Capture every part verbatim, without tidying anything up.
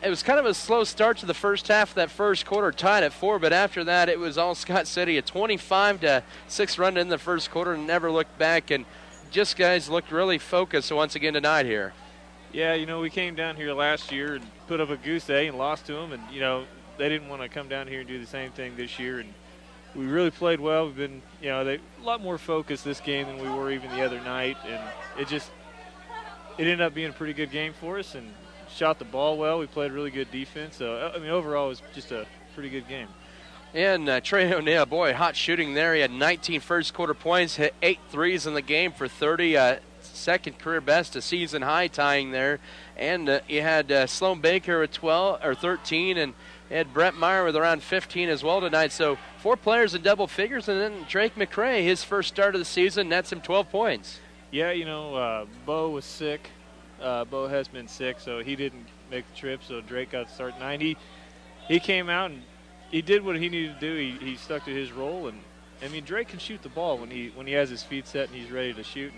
it was kind of a slow start to the first half of that first quarter, tied at four, but after that it was all Scott City, a twenty-five to six run in the first quarter, and never looked back, and just guys looked really focused once again tonight here. Yeah, you know, we came down here last year and put up a goose egg and lost to them, and, you know, they didn't want to come down here and do the same thing this year, and we really played well. We've been, you know, they, a lot more focused this game than we were even the other night, and it just, it ended up being a pretty good game for us, and shot the ball well. We played really good defense. So, I mean, overall, it was just a pretty good game. And uh, Trey O'Neill, boy, hot shooting there. He had nineteen first quarter points, hit eight threes in the game for thirty, uh, second career best, a season high tying there. And uh, you had uh, Sloan Baker with twelve or thirteen, and you had Brett Meyer with around fifteen as well tonight. So four players in double figures, and then Drake McCray, his first start of the season, nets him twelve points. Yeah, you know, uh, Bo was sick. Uh, Bo has been sick, so he didn't make the trip, so Drake got to start nine. He, he came out and he did what he needed to do. He, he stuck to his role, and I mean, Drake can shoot the ball when he when he has his feet set and he's ready to shoot.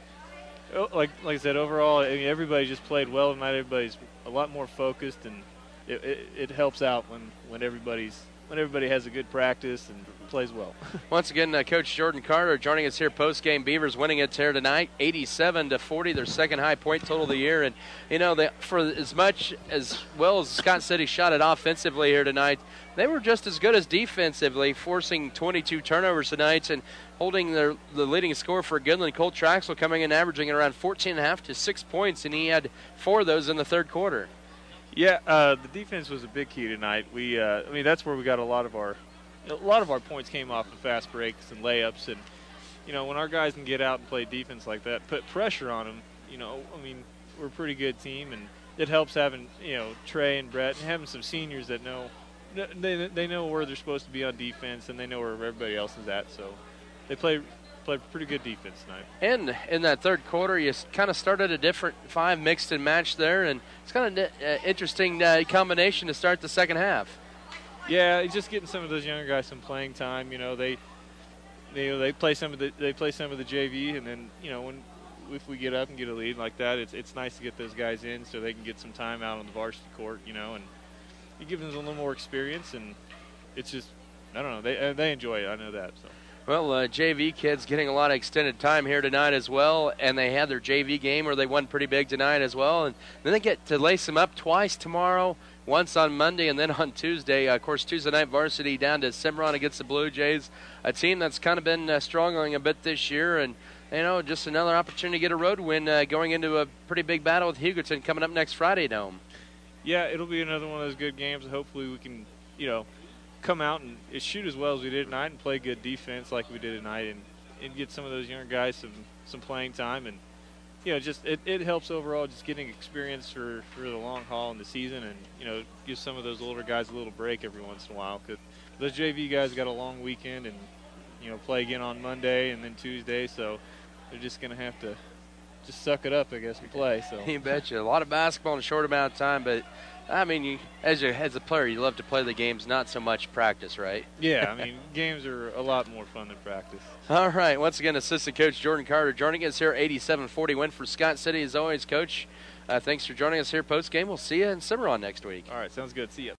And like like I said, overall, I mean, everybody just played well tonight. Everybody's a lot more focused, and it, it, it helps out when, when everybody's when everybody has a good practice and plays well. Once again, uh, Coach Jordan Carter joining us here post-game. Beavers winning it here tonight, eighty-seven to forty, their second high point total of the year. And, you know, they, for as much as well as Scott City shot it offensively here tonight, they were just as good as defensively, forcing twenty-two turnovers tonight and holding their, the leading scorer for Goodland, Colt Traxel, coming in averaging around fourteen and a half to six points, and he had four of those in the third quarter. Yeah, uh, the defense was a big key tonight. We, uh, I mean, that's where we got a lot of our, a lot of our points came off of fast breaks and layups, and you know, when our guys can get out and play defense like that, put pressure on them. You know, I mean, we're a pretty good team, and it helps having, you know, Trey and Brett and having some seniors that know, they they know where they're supposed to be on defense, and they know where everybody else is at. So they play. Played pretty good defense tonight. And in that third quarter, you kind of started a different five mixed and matched there, and it's kind of an uh, interesting uh, combination to start the second half. Yeah, just getting some of those younger guys some playing time. You know, they, they, you know, they play some of the they play some of the J V, and then you know when if we get up and get a lead like that, it's it's nice to get those guys in so they can get some time out on the varsity court. You know, and it gives them a little more experience, and it's just I don't know they they enjoy it. I know that so. Well, uh, J V kids getting a lot of extended time here tonight as well, and they had their J V game where they won pretty big tonight as well. And then they get to lace them up twice tomorrow, once on Monday and then on Tuesday. Uh, of course, Tuesday night varsity down to Cimarron against the Blue Jays, a team that's kind of been uh, struggling a bit this year. And, you know, just another opportunity to get a road win uh, going into a pretty big battle with Hugoton coming up next Friday, Dome. Yeah, it'll be another one of those good games. Hopefully we can, you know, come out and shoot as well as we did tonight and play good defense like we did tonight and, and get some of those younger guys some, some playing time. And, you know, just it, it helps overall just getting experience for, for the long haul in the season and, you know, give some of those older guys a little break every once in a while because those J V guys got a long weekend and, you know, play again on Monday and then Tuesday. So they're just going to have to just suck it up, I guess, and play. So You betcha. A lot of basketball in a short amount of time, but – I mean, you, as, a, as a player, you love to play the games, not so much practice, right? Yeah, I mean, games are a lot more fun than practice. All right, once again, Assistant Coach Jordan Carter joining us here, eighty-seven forty win for Scott City. As always, Coach, uh, thanks for joining us here post-game. We'll see you in Cimarron next week. All right, sounds good. See you.